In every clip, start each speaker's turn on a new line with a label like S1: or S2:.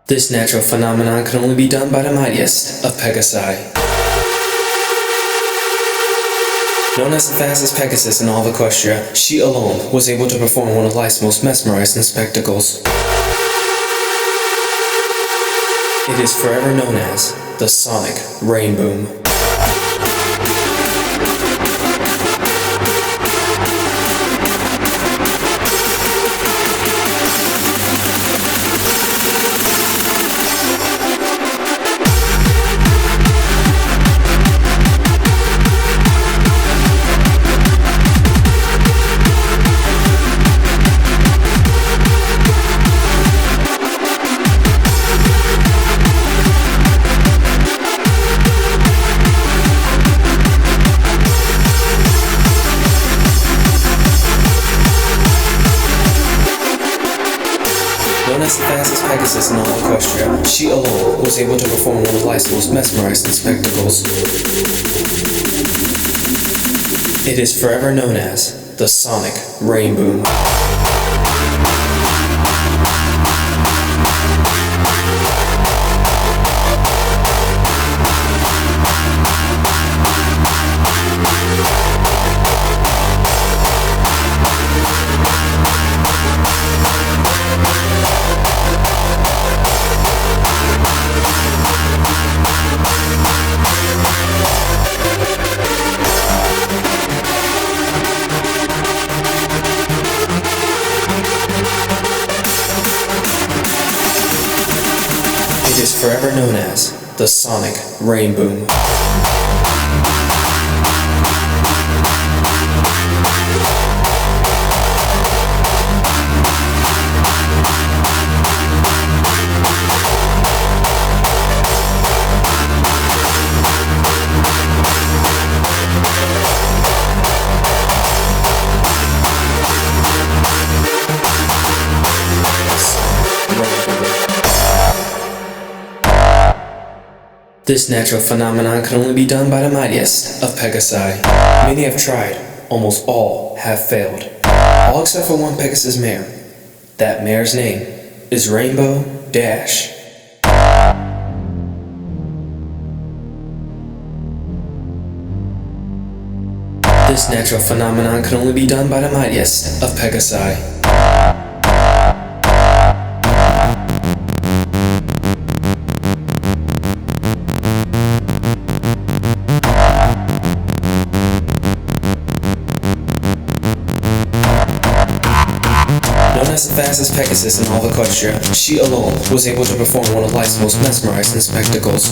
S1: This natural phenomenon can only be done by the mightiest of Pegasi. Known as the fastest Pegasus in all of Equestria, she alone was able to perform one of life's most mesmerizing spectacles. It is forever known as the Sonic Rain Boom. Known as the fastest Pegasus in all of Equestria, she alone was able to perform one of life's most mesmerizing spectacles. It is forever known as the Sonic Rain Boom. It is forever known as the Sonic Rain Boom. This natural phenomenon can only be done by the mightiest of Pegasi. Many have tried, almost all have failed. All except for one Pegasus mare. That mare's name is Rainbow Dash. This natural phenomenon can only be done by the mightiest of Pegasi. Known as the fastest Pegasus in all of Equestria, she alone was able to perform one of life's most mesmerizing spectacles.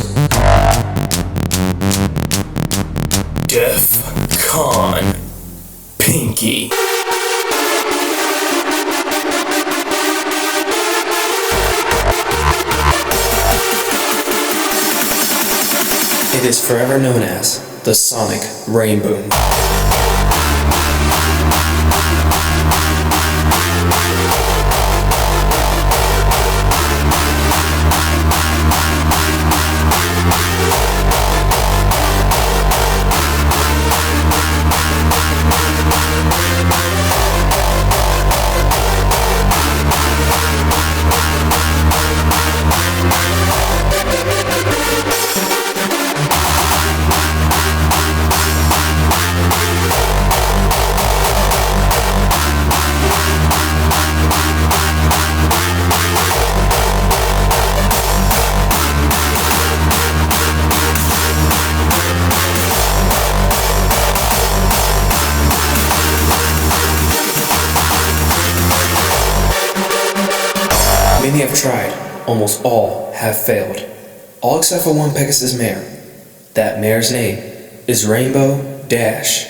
S2: Con Pinky.
S1: It is forever known as the Sonic Rain Boom. Many have tried, almost all have failed. All except for one Pegasus mare. That mare's name is Rainbow Dash.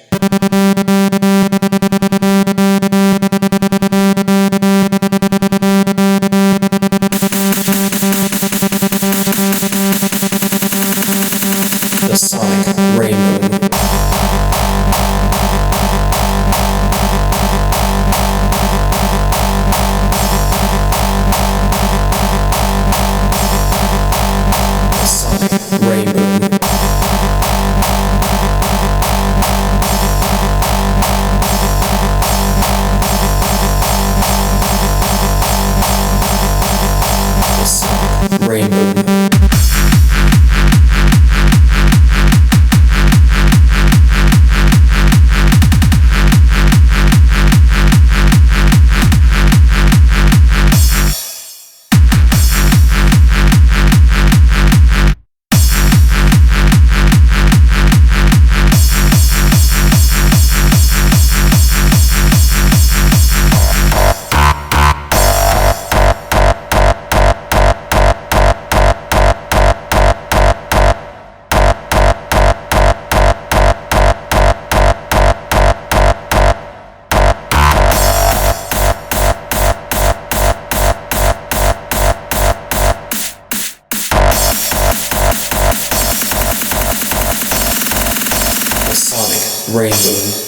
S1: The Sonic Rain Boom. Rain Boom. The Sonic boom. Sonic Rainboom.